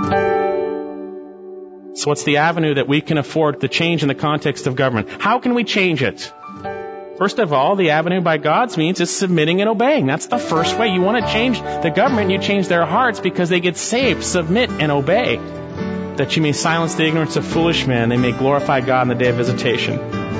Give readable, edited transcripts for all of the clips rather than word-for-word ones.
So what's the avenue that we can afford to change in the context of government? How can we change it? First of all, the avenue by God's means is submitting and obeying. That's the first way. You want to change the government, you change their hearts because they get saved. Submit and obey, that you may silence the ignorance of foolish men, they may glorify God in the day of visitation.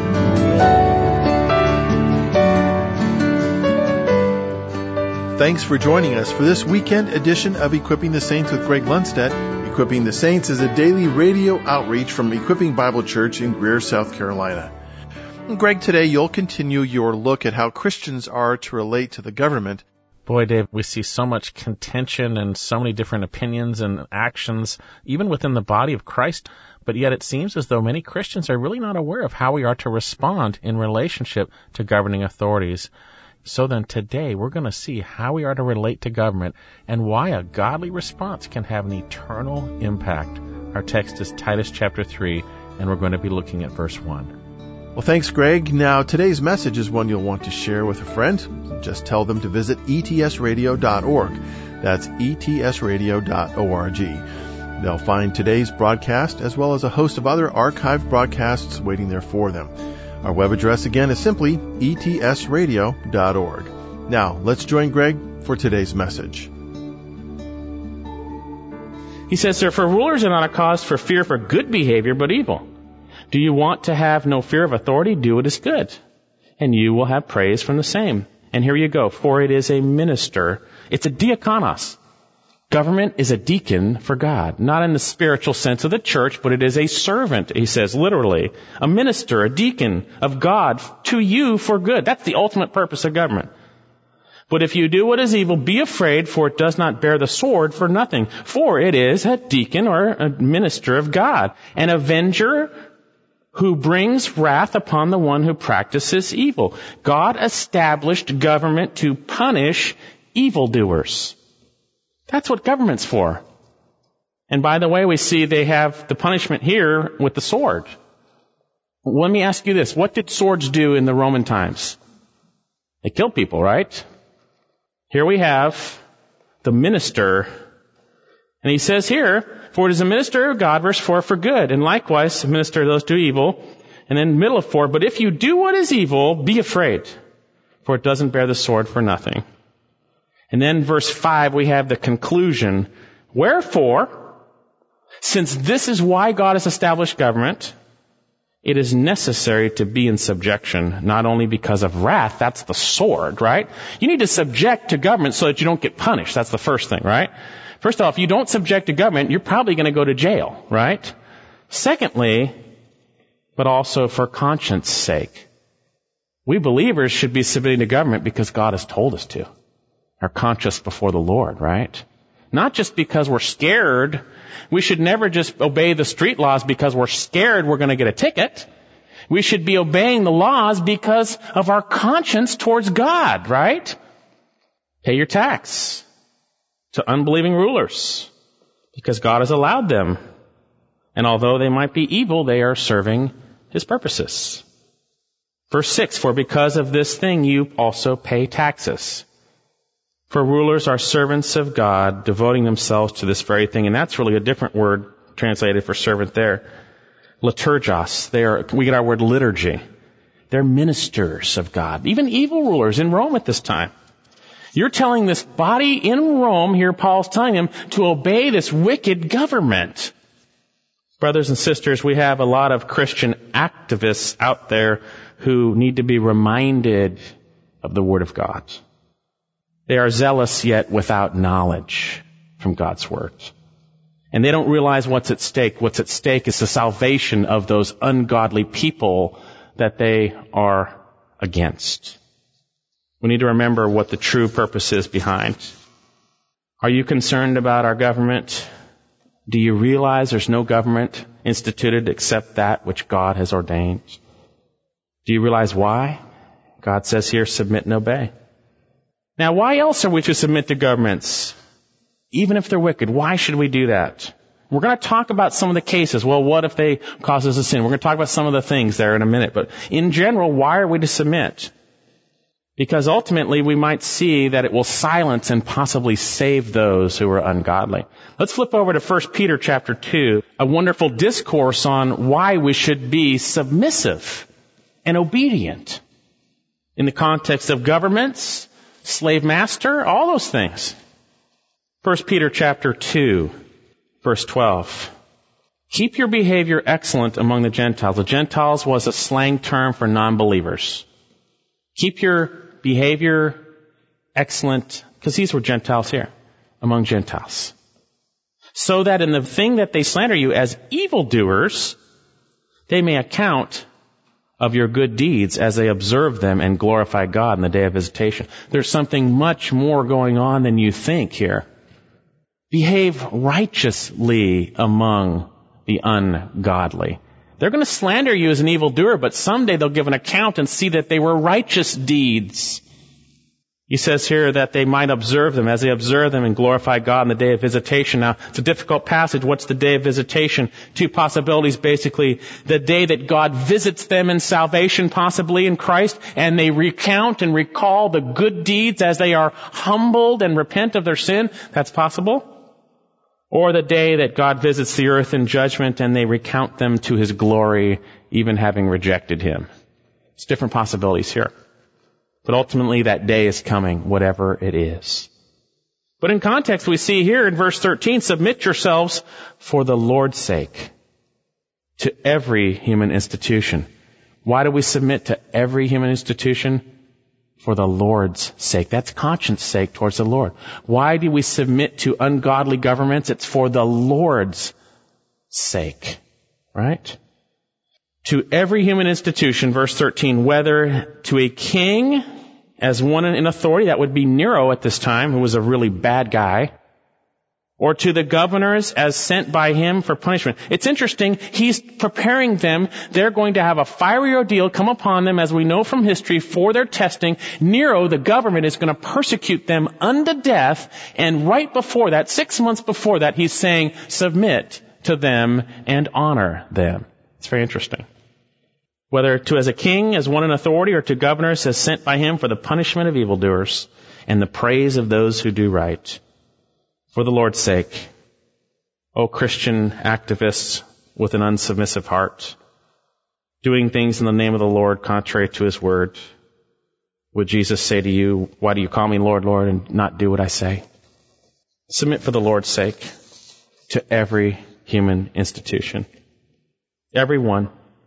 Thanks for joining us for this weekend edition of Equipping the Saints with Greg Lundstedt. Equipping the Saints is a daily radio outreach from Equipping Bible Church in Greer, South Carolina. And Greg, today you'll continue your look at how Christians are to relate to the government. Boy, Dave, we see so much contention and so many different opinions and actions, even within the body of Christ. But yet it seems as though many Christians are really not aware of how we are to respond in relationship to governing authorities. So then today we're going to see how we are to relate to government and why a godly response can have an eternal impact. Our text is Titus chapter 3, and we're going to be looking at verse 1. Well, thanks, Greg. Now, today's message is one you'll want to share with a friend. Just tell them to visit etsradio.org. That's etsradio.org. They'll find today's broadcast as well as a host of other archived broadcasts waiting there for them. Our web address again is simply etsradio.org. Now, let's join Greg for today's message. He says, "Therefore, rulers are not a cause for fear for good behavior, but evil. Do you want to have no fear of authority? Do what is good, and you will have praise from the same." And here you go. For it is a minister. It's a diakonos. Government is a deacon for God, not in the spiritual sense of the church, but it is a servant, he says, literally. A minister, a deacon of God to you for good. That's the ultimate purpose of government. But if you do what is evil, be afraid, for it does not bear the sword for nothing. For it is a deacon or a minister of God, an avenger who brings wrath upon the one who practices evil. God established government to punish evildoers. That's what government's for. And by the way, we see they have the punishment here with the sword. Let me ask you this. What did swords do in the Roman times? They killed people, right? Here we have the minister. And he says here, for it is a minister of God, verse 4, for good. And likewise, a minister of those do evil. And then middle of 4, but if you do what is evil, be afraid, for it doesn't bear the sword for nothing. And then verse 5, we have the conclusion. Wherefore, since this is why God has established government, it is necessary to be in subjection, not only because of wrath, that's the sword, right? You need to subject to government so that you don't get punished. That's the first thing, right? First off, if you don't subject to government, you're probably going to go to jail, right? Secondly, but also for conscience sake. We believers should be submitting to government because God has told us to. Our conscience before the Lord, right? Not just because we're scared. We should never just obey the street laws because we're scared we're going to get a ticket. We should be obeying the laws because of our conscience towards God, right? Pay your tax to unbelieving rulers because God has allowed them. And although they might be evil, they are serving His purposes. Verse 6, for because of this thing you also pay taxes. For rulers are servants of God, devoting themselves to this very thing. And that's really a different word translated for servant there. Liturgos. We get our word liturgy. They're ministers of God. Even evil rulers in Rome at this time. You're telling this body in Rome, here Paul's telling them, to obey this wicked government. Brothers and sisters, we have a lot of Christian activists out there who need to be reminded of the Word of God. They are zealous yet without knowledge from God's Word. And they don't realize what's at stake. What's at stake is the salvation of those ungodly people that they are against. We need to remember what the true purpose is behind. Are you concerned about our government? Do you realize there's no government instituted except that which God has ordained? Do you realize why? God says here, submit and obey. Now, why else are we to submit to governments? Even if they're wicked, why should we do that? We're going to talk about some of the cases. Well, what if they cause us a sin? We're going to talk about some of the things there in a minute. But in general, why are we to submit? Because ultimately we might see that it will silence and possibly save those who are ungodly. Let's flip over to 1 Peter chapter 2, a wonderful discourse on why we should be submissive and obedient in the context of governments, slave master, all those things. 1 Peter chapter 2, verse 12. Keep your behavior excellent among the Gentiles. The Gentiles was a slang term for non-believers. Keep your behavior excellent, because these were Gentiles here, among Gentiles. So that in the thing that they slander you as evildoers, they may account of your good deeds as they observe them and glorify God in the day of visitation. There's something much more going on than you think here. Behave righteously among the ungodly. They're going to slander you as an evildoer, but someday they'll give an account and see that they were righteous deeds. He says here that they might observe them as they observe them and glorify God in the day of visitation. Now, it's a difficult passage. What's the day of visitation? Two possibilities, basically. The day that God visits them in salvation, possibly in Christ, and they recount and recall the good deeds as they are humbled and repent of their sin. That's possible. Or the day that God visits the earth in judgment and they recount them to His glory, even having rejected Him. It's different possibilities here. But ultimately that day is coming, whatever it is. But in context, we see here in verse 13, submit yourselves for the Lord's sake to every human institution. Why do we submit to every human institution? For the Lord's sake. That's conscience sake towards the Lord. Why do we submit to ungodly governments? It's for the Lord's sake. Right? To every human institution, verse 13, whether to a king as one in authority, that would be Nero at this time, who was a really bad guy, or to the governors as sent by him for punishment. It's interesting, he's preparing them. They're going to have a fiery ordeal come upon them, as we know from history, for their testing. Nero, the government, is going to persecute them unto death, and right before that, 6 months before that, he's saying, submit to them and honor them. It's very interesting. Whether to as a king, as one in authority, or to governors as sent by him for the punishment of evildoers and the praise of those who do right. For the Lord's sake, O Christian activists with an unsubmissive heart, doing things in the name of the Lord contrary to His word, would Jesus say to you, why do you call me Lord, Lord, and not do what I say? Submit for the Lord's sake to every human institution. Every one.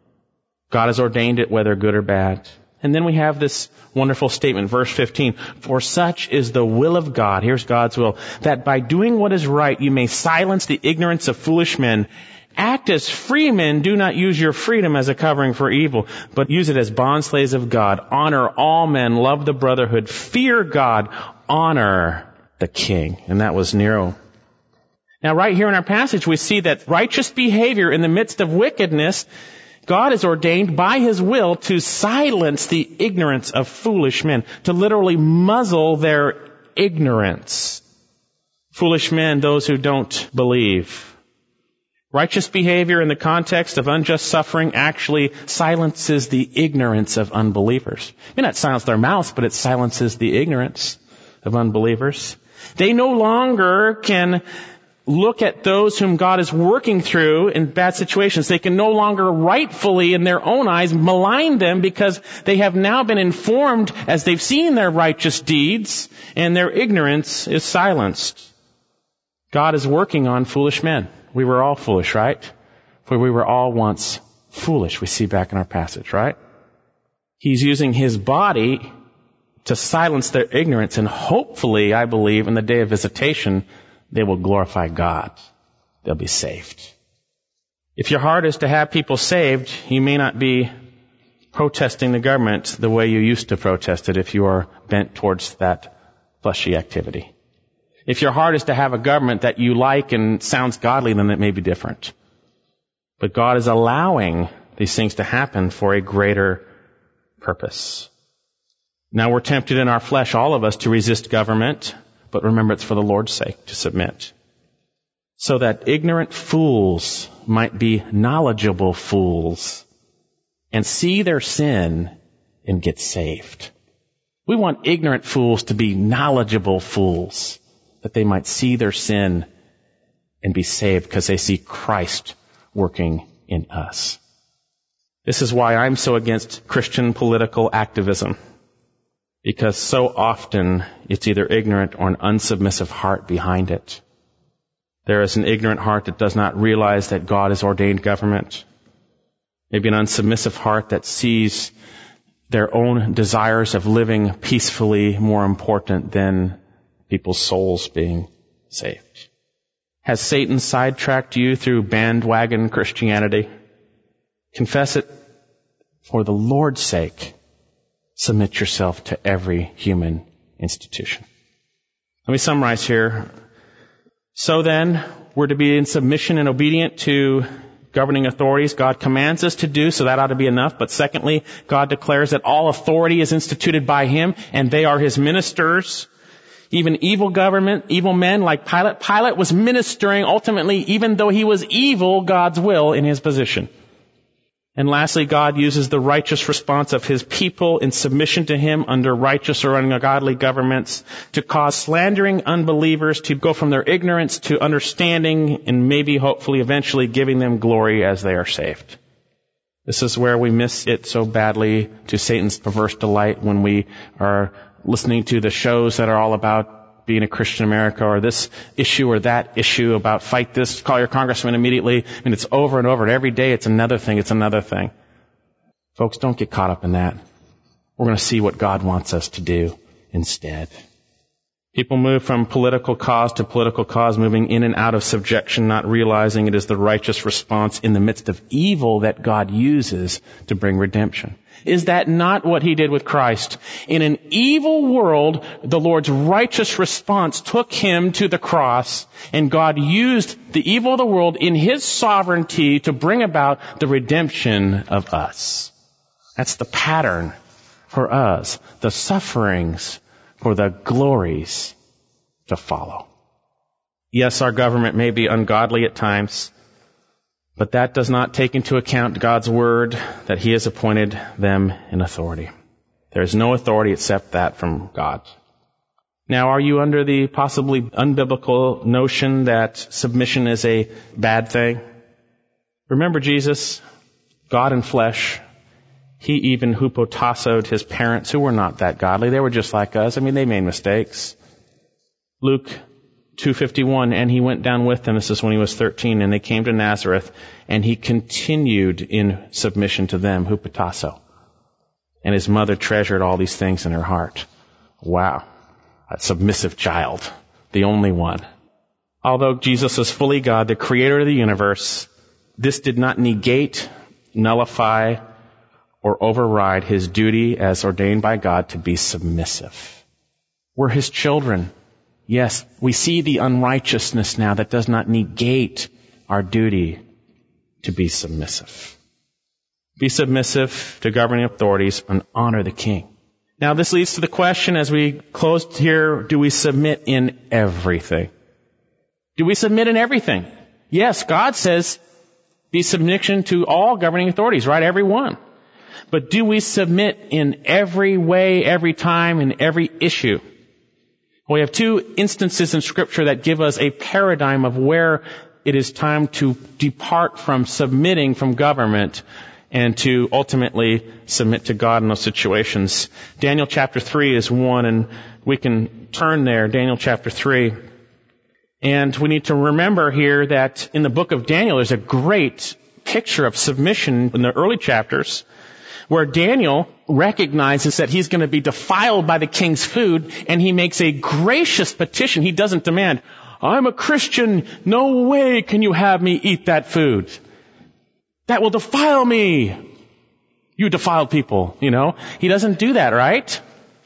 God has ordained it, whether good or bad. And then we have this wonderful statement, verse 15. For such is the will of God, here's God's will, that by doing what is right you may silence the ignorance of foolish men. Act as free men, do not use your freedom as a covering for evil, but use it as bondslaves of God. Honor all men, love the brotherhood, fear God, honor the king. And that was Nero. Now right here in our passage we see that righteous behavior in the midst of wickedness, God has ordained by His will to silence the ignorance of foolish men, to literally muzzle their ignorance. Foolish men, those who don't believe. Righteous behavior in the context of unjust suffering actually silences the ignorance of unbelievers. It may not silence their mouths, but it silences the ignorance of unbelievers. They no longer can look at those whom God is working through in bad situations. They can no longer rightfully, in their own eyes, malign them, because they have now been informed as they've seen their righteous deeds, and their ignorance is silenced. God is working on foolish men. We were all foolish, right? For we were all once foolish, we see back in our passage, right? He's using His body to silence their ignorance, and hopefully, I believe, in the day of visitation, they will glorify God. They'll be saved. If your heart is to have people saved, you may not be protesting the government the way you used to protest it if you are bent towards that fleshy activity. If your heart is to have a government that you like and sounds godly, then it may be different. But God is allowing these things to happen for a greater purpose. Now we're tempted in our flesh, all of us, to resist government. But remember, it's for the Lord's sake to submit. So that ignorant fools might be knowledgeable fools and see their sin and get saved. We want ignorant fools to be knowledgeable fools, that they might see their sin and be saved because they see Christ working in us. This is why I'm so against Christian political activism, because so often it's either ignorant or an unsubmissive heart behind it. There is an ignorant heart that does not realize that God has ordained government. Maybe an unsubmissive heart that sees their own desires of living peacefully more important than people's souls being saved. Has Satan sidetracked you through bandwagon Christianity? Confess it for the Lord's sake. Submit yourself to every human institution. Let me summarize here. So then, we're to be in submission and obedient to governing authorities. God commands us to do, so that ought to be enough. But secondly, God declares that all authority is instituted by Him, and they are His ministers. Even evil government, evil men like Pilate. Pilate was ministering ultimately, even though he was evil, God's will in his position. And lastly, God uses the righteous response of His people in submission to Him under righteous or ungodly governments to cause slandering unbelievers to go from their ignorance to understanding and maybe hopefully eventually giving them glory as they are saved. This is where we miss it so badly to Satan's perverse delight when we are listening to the shows that are all about being a Christian America or this issue or that issue about fight this, call your congressman immediately. I mean, it's over and over and every day it's another thing, it's another thing. Folks, don't get caught up in that. We're going to see what God wants us to do instead. People move from political cause to political cause, moving in and out of subjection, not realizing it is the righteous response in the midst of evil that God uses to bring redemption. Is that not what He did with Christ? In an evil world, the Lord's righteous response took Him to the cross, and God used the evil of the world in His sovereignty to bring about the redemption of us. That's the pattern for us, the sufferings for the glories to follow. Yes, our government may be ungodly at times, but that does not take into account God's word that He has appointed them in authority. There is no authority except that from God. Now, are you under the possibly unbiblical notion that submission is a bad thing? Remember Jesus, God in flesh. He even hupotassoed His parents who were not that godly. They were just like us. I mean, they made mistakes. Luke 2:51, and He went down with them. This is when He was 13, and they came to Nazareth, and He continued in submission to them, hupotasso. And His mother treasured all these things in her heart. Wow. A submissive child. The only one. Although Jesus is fully God, the creator of the universe, this did not negate, nullify, or override His duty as ordained by God to be submissive. We're His children. Yes, we see the unrighteousness now. That does not negate our duty to be submissive. Be submissive to governing authorities and honor the King. Now this leads to the question as we close here, do we submit in everything? Do we submit in everything? Yes, God says be submission to all governing authorities, right? Every one. But do we submit in every way, every time, in every issue? We have two instances in Scripture that give us a paradigm of where it is time to depart from submitting from government and to ultimately submit to God in those situations. Daniel chapter 3 is one, and we can turn there, Daniel chapter 3. And we need to remember here that in the book of Daniel, there's a great picture of submission in the early chapters, where Daniel recognizes that he's going to be defiled by the king's food, and he makes a gracious petition. He doesn't demand, I'm a Christian, no way can you have me eat that food. That will defile me. You defiled people, you know. He doesn't do that, right?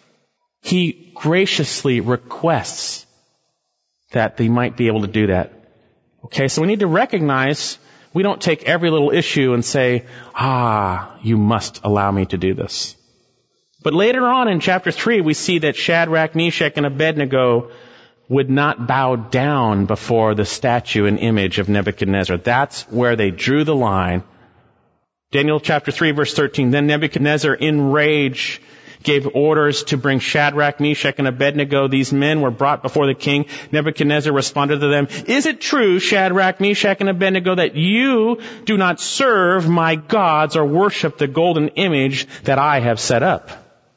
He graciously requests that they might be able to do that. Okay, so we need to recognize we don't take every little issue and say, you must allow me to do this. But later on in chapter 3, we see that Shadrach, Meshach, and Abednego would not bow down before the statue and image of Nebuchadnezzar. That's where they drew the line. Daniel chapter 3, verse 13, then Nebuchadnezzar in rage gave orders to bring Shadrach, Meshach, and Abednego. These men were brought before the king. Nebuchadnezzar responded to them, "Is it true, Shadrach, Meshach, and Abednego, that you do not serve my gods or worship the golden image that I have set up?"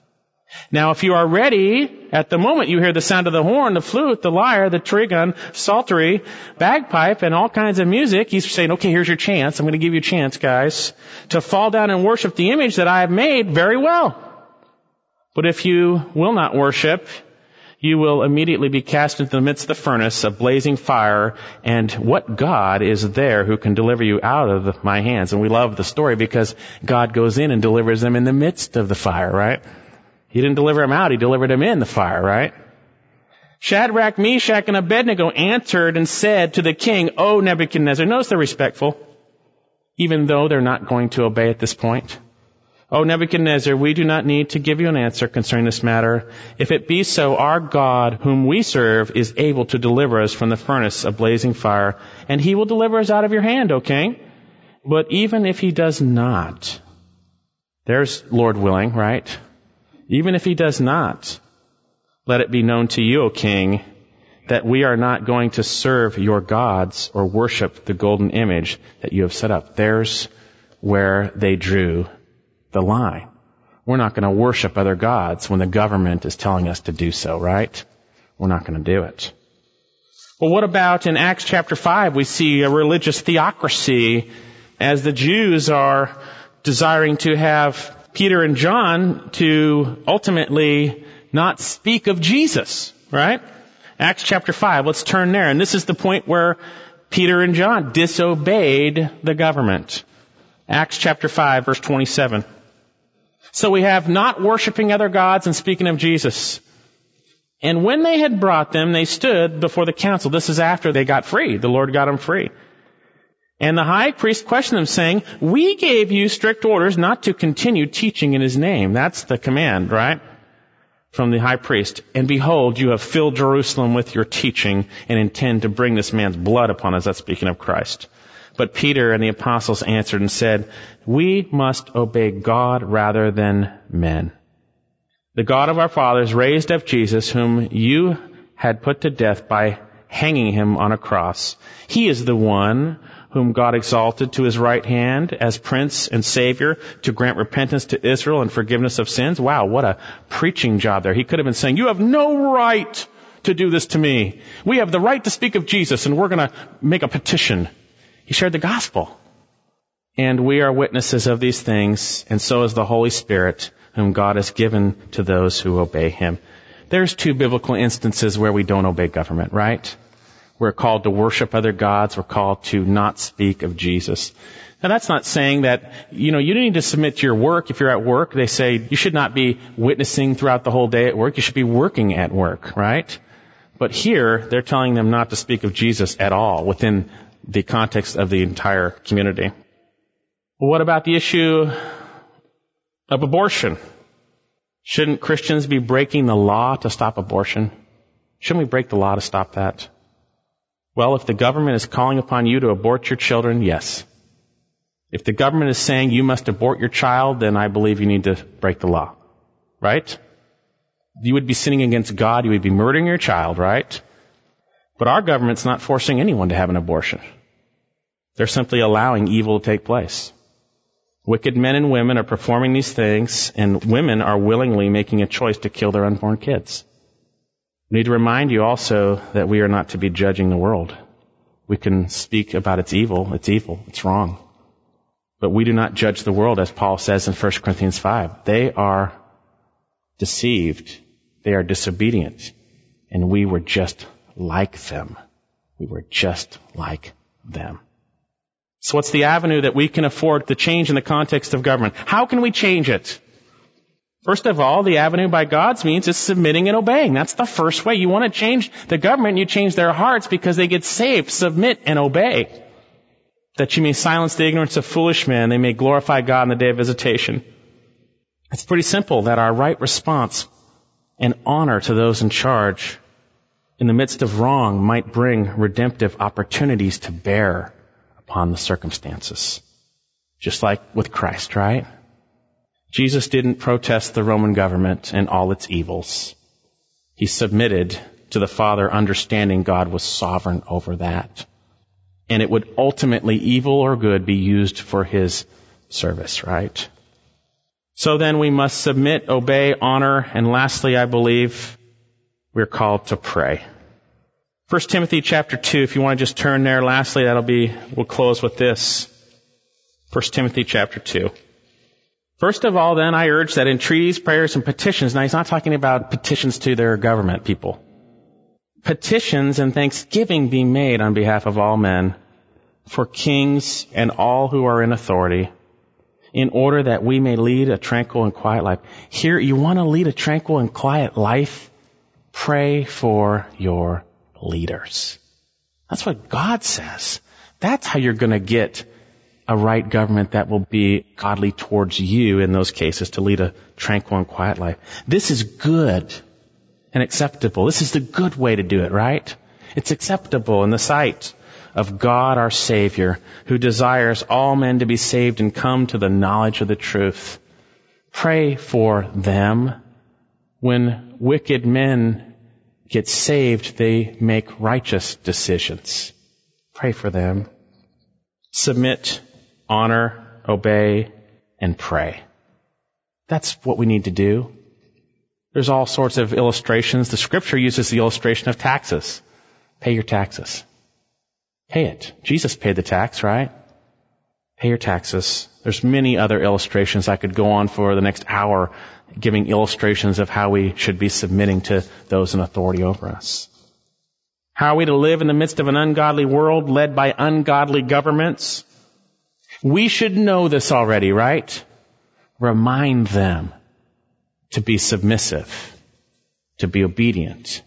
Now, if you are ready, at the moment you hear the sound of the horn, the flute, the lyre, the trigon, psaltery, bagpipe, and all kinds of music, he's saying, okay, here's your chance. I'm going to give you a chance, guys, to fall down and worship the image that I have made. Very well. But if you will not worship, you will immediately be cast into the midst of the furnace of blazing fire. And what God is there who can deliver you out of my hands? And we love the story because God goes in and delivers them in the midst of the fire, right? He didn't deliver him out, he delivered him in the fire, right? Shadrach, Meshach, and Abednego answered and said to the king, "O Nebuchadnezzar," notice they're respectful, even though they're not going to obey at this point. "O Nebuchadnezzar, we do not need to give you an answer concerning this matter. If it be so, our God, whom we serve, is able to deliver us from the furnace of blazing fire, and he will deliver us out of your hand, O king. But even if he does not," there's Lord willing, right? "Even if he does not, let it be known to you, O king, that we are not going to serve your gods or worship the golden image that you have set up." There's where they drew the line. We're not going to worship other gods when the government is telling us to do so, right? We're not going to do it. Well, what about in Acts chapter 5? We see a religious theocracy as the Jews are desiring to have Peter and John to ultimately not speak of Jesus, right? Acts chapter 5, let's turn there. And this is the point where Peter and John disobeyed the government. Acts chapter 5, verse 27. So we have not worshiping other gods and speaking of Jesus. "And when they had brought them, they stood before the council." This is after they got free. The Lord got them free. "And the high priest questioned them, saying, 'We gave you strict orders not to continue teaching in his name.'" That's the command, right? From the high priest. "And behold, you have filled Jerusalem with your teaching and intend to bring this man's blood upon us." That's speaking of Christ. But Peter and the apostles answered and said, "We must obey God rather than men. The God of our fathers raised up Jesus, whom you had put to death by hanging him on a cross. He is the one whom God exalted to his right hand as Prince and Savior to grant repentance to Israel and forgiveness of sins." Wow, what a preaching job there. He could have been saying, "You have no right to do this to me. We have the right to speak of Jesus, and we're going to make a petition." He shared the gospel. "And we are witnesses of these things, and so is the Holy Spirit, whom God has given to those who obey him." There's two biblical instances where we don't obey government, right? We're called to worship other gods. We're called to not speak of Jesus. Now, that's not saying that, you need to submit to your work. If you're at work, they say you should not be witnessing throughout the whole day at work. You should be working at work, right? But here, they're telling them not to speak of Jesus at all within the context of the entire community. Well, what about the issue of abortion? Shouldn't Christians be breaking the law to stop abortion? Shouldn't we break the law to stop that? Well, if the government is calling upon you to abort your children, yes. If the government is saying you must abort your child, then I believe you need to break the law. Right? You would be sinning against God. You would be murdering your child, right? But our government's not forcing anyone to have an abortion. They're simply allowing evil to take place. Wicked men and women are performing these things, and women are willingly making a choice to kill their unborn kids. I need to remind you also that we are not to be judging the world. We can speak about its evil, it's wrong. But we do not judge the world, as Paul says in 1 Corinthians 5. They are deceived, they are disobedient, and we were just like them. We were just like them. So what's the avenue that we can afford to change in the context of government? How can we change it? First of all, the avenue by God's means is submitting and obeying. That's the first way. You want to change the government, you change their hearts because they get saved. Submit and obey. That you may silence the ignorance of foolish men, they may glorify God in the day of visitation. It's pretty simple that our right response and honor to those in charge in the midst of wrong might bring redemptive opportunities to bear upon the circumstances. Just like with Christ, right? Jesus didn't protest the Roman government and all its evils. He submitted to the Father, understanding God was sovereign over that. And it would ultimately, evil or good, be used for His service, right? So then we must submit, obey, honor, and lastly, I believe, we're called to pray. 1 Timothy chapter 2, if you want to just turn there. Lastly, we'll close with this. 1 Timothy chapter 2. First of all, then, I urge that entreaties, prayers, and petitions, now he's not talking about petitions to their government people. Petitions and thanksgiving be made on behalf of all men, for kings and all who are in authority, in order that we may lead a tranquil and quiet life. Here, you want to lead a tranquil and quiet life? Pray for your leaders. That's what God says. That's how you're going to get a right government that will be godly towards you in those cases, to lead a tranquil and quiet life. This is good and acceptable. This is the good way to do it, right? It's acceptable in the sight of God our Savior, who desires all men to be saved and come to the knowledge of the truth. Pray for them. When wicked men get saved, they make righteous decisions. Pray for them. Submit, honor, obey, and pray. That's what we need to do. There's all sorts of illustrations. The Scripture uses the illustration of taxes. Pay your taxes. Pay it. Jesus paid the tax, right? Pay your taxes. There's many other illustrations. I could go on for the next hour giving illustrations of how we should be submitting to those in authority over us. How are we to live in the midst of an ungodly world led by ungodly governments? We should know this already, right? Remind them to be submissive, to be obedient,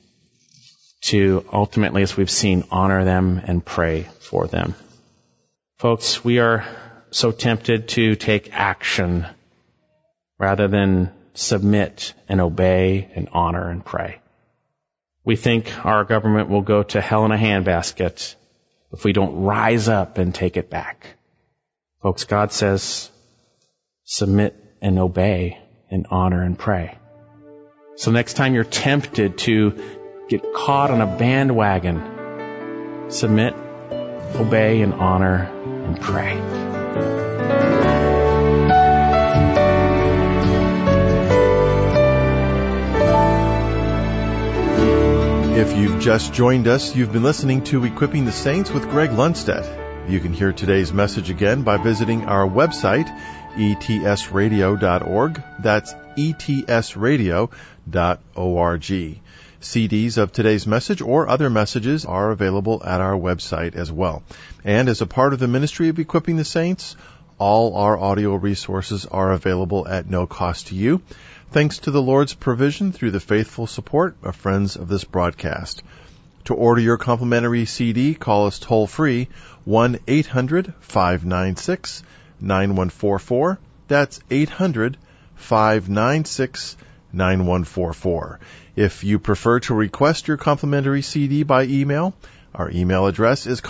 to ultimately, as we've seen, honor them and pray for them. Folks, we are so tempted to take action rather than submit and obey and honor and pray. We think our government will go to hell in a handbasket if we don't rise up and take it back. Folks, God says, submit and obey and honor and pray. So next time you're tempted to get caught on a bandwagon, submit, obey, and honor and pray. If you've just joined us, you've been listening to Equipping the Saints with Greg Lundstedt. You can hear today's message again by visiting our website, etsradio.org. That's etsradio.org. CDs of today's message or other messages are available at our website as well. And as a part of the ministry of Equipping the Saints, all our audio resources are available at no cost to you, thanks to the Lord's provision through the faithful support of friends of this broadcast. To order your complimentary CD, call us toll-free, 1-800-596-9144. That's 800-596-9144. If you prefer to request your complimentary CD by email, our email address is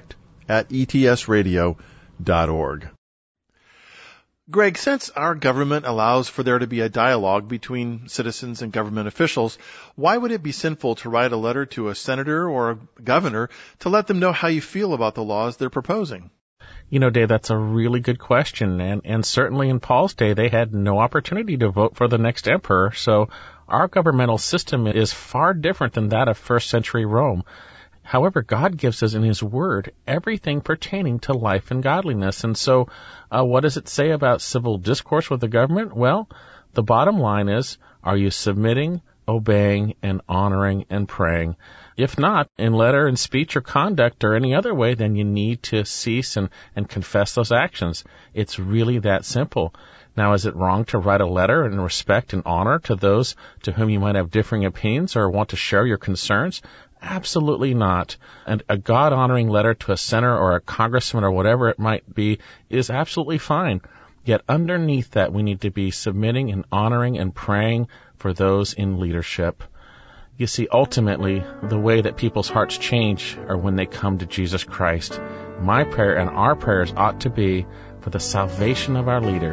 contact@etsradio.org. Greg, since our government allows for there to be a dialogue between citizens and government officials, why would it be sinful to write a letter to a senator or a governor to let them know how you feel about the laws they're proposing? You know, Dave, that's a really good question. And certainly in Paul's day, they had no opportunity to vote for the next emperor. So our governmental system is far different than that of first century Rome. However, God gives us in His Word everything pertaining to life and godliness. And so what does it say about civil discourse with the government? Well, the bottom line is, are you submitting, obeying, and honoring and praying? If not, in letter and speech or conduct or any other way, then you need to cease and confess those actions. It's really that simple. Now, is it wrong to write a letter in respect and honor to those to whom you might have differing opinions or want to share your concerns? Absolutely not. And a God-honoring letter to a senator or a congressman or whatever it might be is absolutely fine. Yet underneath that, we need to be submitting and honoring and praying for those in leadership. You see, ultimately, the way that people's hearts change are when they come to Jesus Christ. My prayer and our prayers ought to be for the salvation of our leaders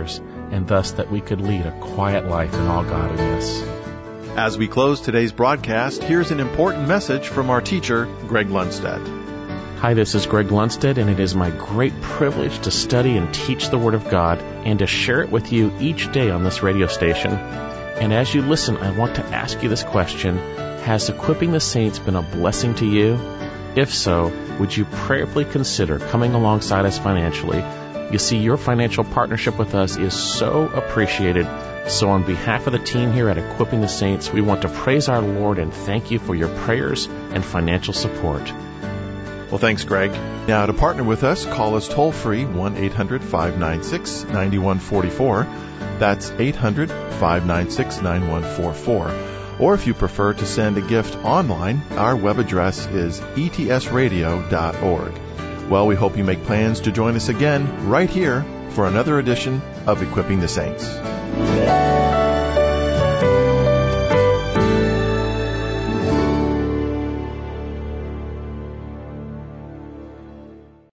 and thus that we could lead a quiet life in all godliness. As we close today's broadcast, here's an important message from our teacher, Greg Lundstedt. Hi, this is Greg Lundstedt, and it is my great privilege to study and teach the Word of God and to share it with you each day on this radio station. And as you listen, I want to ask you this question: has Equipping the Saints been a blessing to you? If so, would you prayerfully consider coming alongside us financially? You see, your financial partnership with us is so appreciated. So on behalf of the team here at Equipping the Saints, we want to praise our Lord and thank you for your prayers and financial support. Well, thanks, Greg. Now, to partner with us, call us toll-free, 1-800-596-9144. That's 800-596-9144. Or if you prefer to send a gift online, our web address is etsradio.org. Well, we hope you make plans to join us again right here for another edition of Equipping the Saints.